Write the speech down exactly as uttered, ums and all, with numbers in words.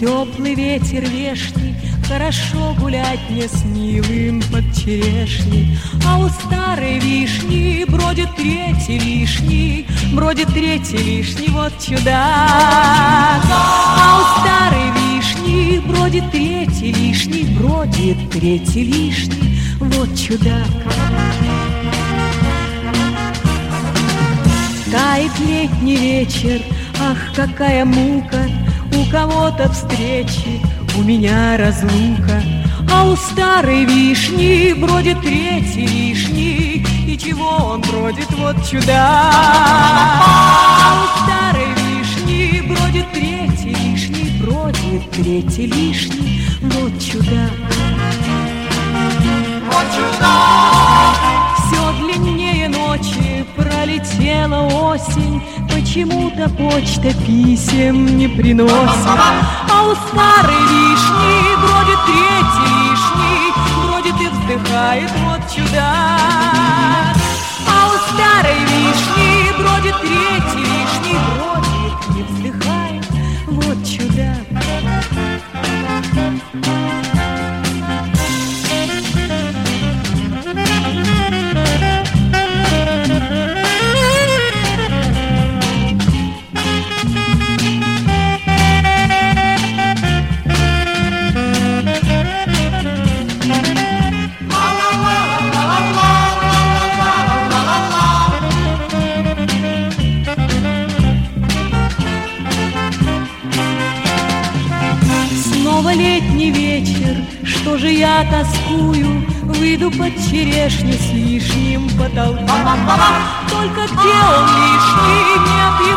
теплый ветер вешний, хорошо гулять мне с милым под черешней. А у старой вишни бродит третий лишний, бродит третий лишний, вот чудак. А у старой вишни бродит третий лишний, бродит третий лишний, вот чудак. Тает летний вечер, ах, какая мука, у кого-то встречи, у меня разлука. А у старой вишни бродит третий лишний, и чего он бродит, вот чудак. А у старой вишни бродит третий лишний, бродит третий лишний, вот чудак. Вот чудак. Все длиннее ночи, пролетела осень, почему-то почта писем не приносит. А у старой вишни бродит третий лишний, бродит и вздыхает, вот чудак. А у старой вишни бродит третий лишний, бродит и вздыхает, вот чудак. Летний вечер, что же я тоскую, выйду под черешню с лишним потолком. Только где он лишний, не объясню.